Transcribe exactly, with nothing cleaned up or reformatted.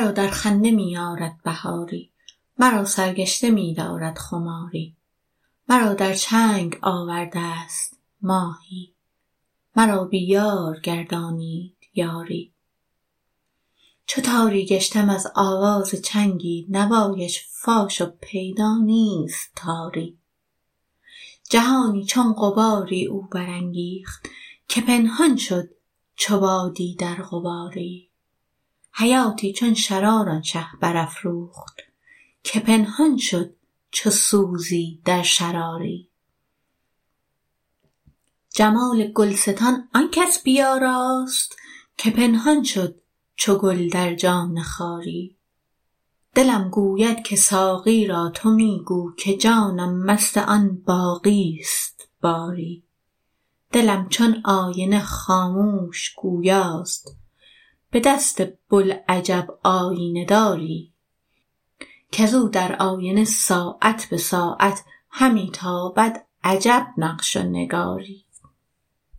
مرا در خنده می آرد بهاری، مرا سرگشته می دارد خماری. مرا در چنگ آورده است ماهی، مرا بی یار گردانید یاری. چو تاری گشتم از آواز چنگی، نوایش فاش و پیدا نیست تاری. جهانی چون غباری او برانگیخت، که پنهان شد چو بادی در غباری. حیاتی چون شرار آن شه برافروخت، که پنهان شد چو سوزی در شراری. جمال گلستان آن کس بیاراست، که پنهان شد چو گل در جان خاری. دلم گوید که ساقی را تو می گو، که جانم مست آن باقیست باری. دلم چون آینه خاموش گویاست، به دست بوالعجب آیینه داری. کزو در آینه ساعت به ساعت، همی تابد عجب نقش و نگاری.